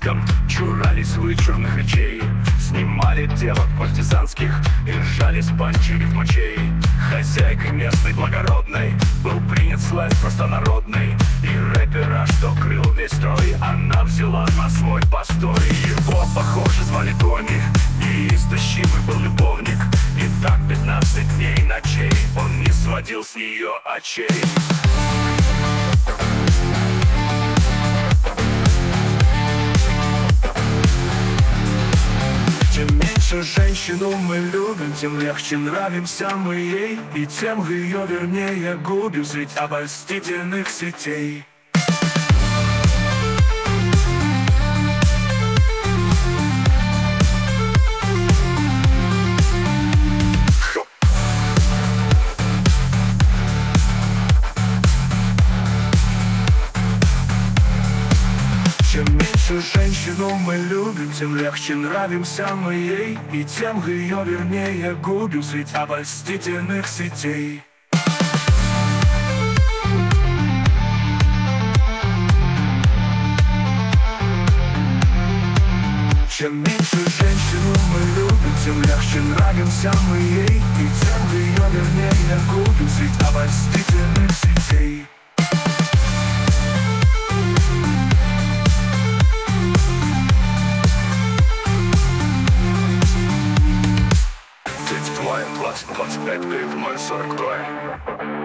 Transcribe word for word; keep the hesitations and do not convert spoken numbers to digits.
ласкам, чурались вычурных речей, снимали девок партизанских и ржали с панчевых мочей. Хозяйкой местной благородной был принят слайд простонародный, и рэпера, что крыл весь строй, она взяла на свой постой. Его, похоже, звали Тони, неистощимый был любовник, и так пятнадцать дней и ночей он не сводил с нее очей. Чем меньше женщину мы любим, тем легче нравимся мы ей, и тем ее вернее губим средь обольстительных сетей. Чем меньше женщину мы любим, тем легче нравимся мы ей, и тем ее вернее губим средь обольстительных сетей. Чем меньше женщину мы любим, тем легче нравимся мы ей, и тем ее вернее губим средь обольстительных сетей. двадцать двадцать пять, ты в мой сорок два.